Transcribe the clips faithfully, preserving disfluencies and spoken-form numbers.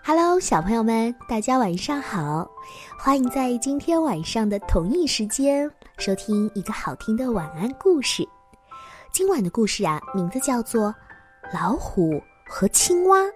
Hello， 小朋友们，大家晚上好！欢迎在今天晚上的同一时间收听一个好听的晚安故事。今晚的故事啊，名字叫做《老虎和青蛙》。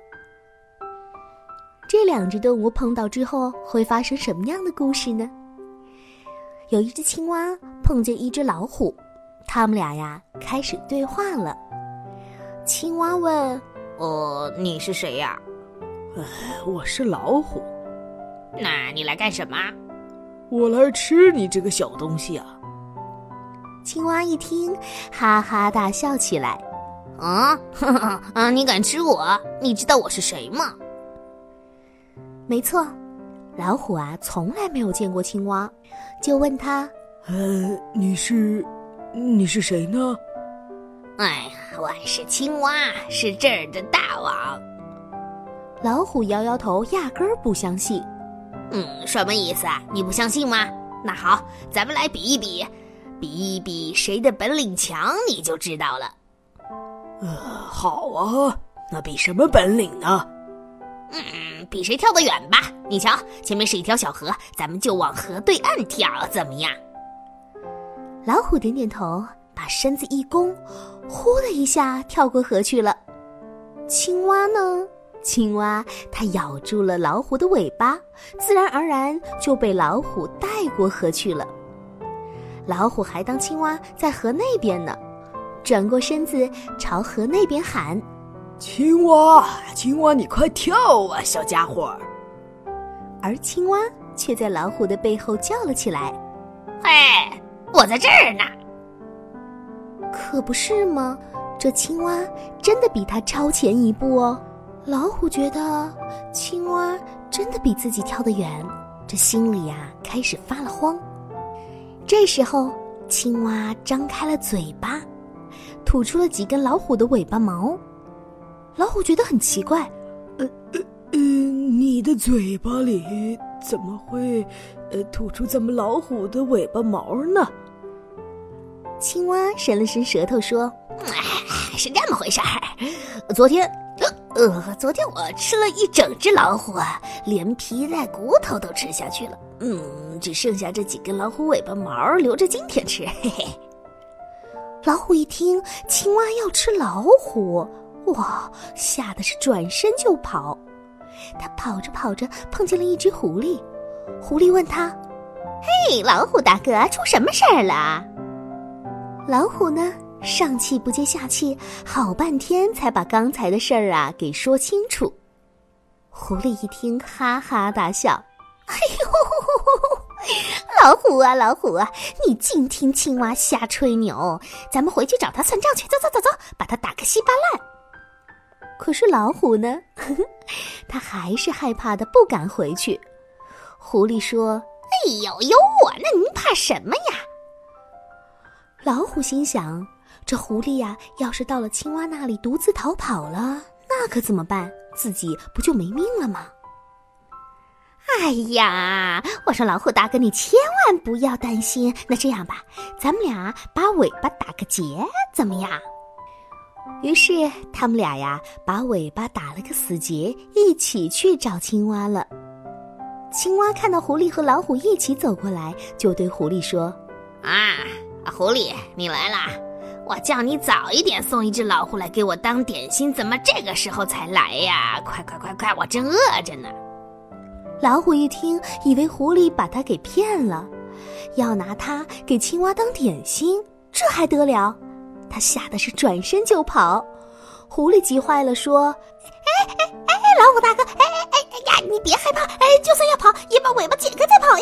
这两只动物碰到之后会发生什么样的故事呢？有一只青蛙碰见一只老虎，他们俩呀开始对话了。青蛙问： 呃，你是谁呀？ 哎，我是老虎。 那你来干什么？ 我来吃你这个小东西啊！ 青蛙一听，哈哈大笑起来。 啊，呵呵啊！你敢吃我？你知道我是谁吗？ 没错，老虎啊从来没有见过青蛙，就问他： 呃，你是，你是谁呢？ 哎呀，我是青蛙，是这儿的大王。 老虎摇摇头，压根儿不相信。 嗯，什么意思啊？你不相信吗？那好，咱们来比一比，比一比谁的本领强，你就知道了。 呃，好啊，那比什么本领呢？ 嗯，比谁跳得远吧。你瞧，前面是一条小河，咱们就往河对岸跳，怎么样？ 老虎点点头，把身子一弓，呼的一下跳过河去了。青蛙呢？青蛙它咬住了老虎的尾巴，自然而然就被老虎带过河去了。老虎还当青蛙在河那边呢，转过身子朝河那边喊： 青蛙，青蛙，你快跳啊，小家伙！ 而青蛙却在老虎的背后叫了起来： 嘿，我在这儿呢！ 可不是吗？这青蛙真的比它超前一步哦。老虎觉得青蛙真的比自己跳得远，这心里呀开始发了慌。这时候青蛙张开了嘴巴，吐出了几根老虎的尾巴毛。老虎觉得很奇怪， 呃呃呃，你的嘴巴里怎么会呃吐出这么老虎的尾巴毛呢？ 青蛙伸了伸舌头说： 哎，是这么回事儿。昨天呃，昨天我吃了一整只老虎啊，连皮带骨头都吃下去了。嗯，只剩下这几根老虎尾巴毛留着今天吃，嘿嘿。 老虎一听青蛙要吃老虎，哇，吓得是转身就跑。他跑着跑着碰见了一只狐狸，狐狸问他： 嘿，老虎大哥，出什么事儿了？ 老虎呢上气不接下气，好半天才把刚才的事儿啊给说清楚。狐狸一听哈哈大笑： 哎呦，老虎啊老虎啊，你净听青蛙瞎吹牛，咱们回去找他算账去，走走走走，把他打个稀巴烂。 可是老虎呢呵呵，他还是害怕的不敢回去。狐狸说： 哎呦，有我呢，您怕什么呀？ 老虎心想，这狐狸呀，要是到了青蛙那里独自逃跑了，那可怎么办？自己不就没命了吗？ 哎呀，我说老虎大哥，你千万不要担心。那这样吧，咱们俩把尾巴打个结，怎么样？ 于是他们俩呀，把尾巴打了个死结，一起去找青蛙了。青蛙看到狐狸和老虎一起走过来，就对狐狸说： 啊，狐狸，你来啦！我叫你早一点送一只老虎来给我当点心，怎么这个时候才来呀？快快快快，我正饿着呢。 老虎一听，以为狐狸把他给骗了，要拿它给青蛙当点心，这还得了？他吓得是转身就跑。狐狸急坏了，说： 哎哎哎，老虎大哥，哎哎哎哎呀，你别害怕，哎，就算要跑，也把尾巴解开再跑呀！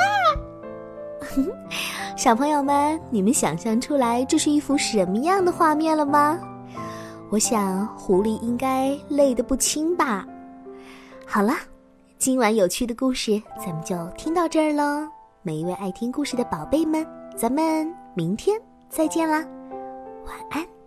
小朋友们，你们想象出来这是一幅什么样的画面了吗？我想狐狸应该累得不轻吧。好了，今晚有趣的故事咱们就听到这儿喽。每一位爱听故事的宝贝们，咱们明天再见啦，晚安。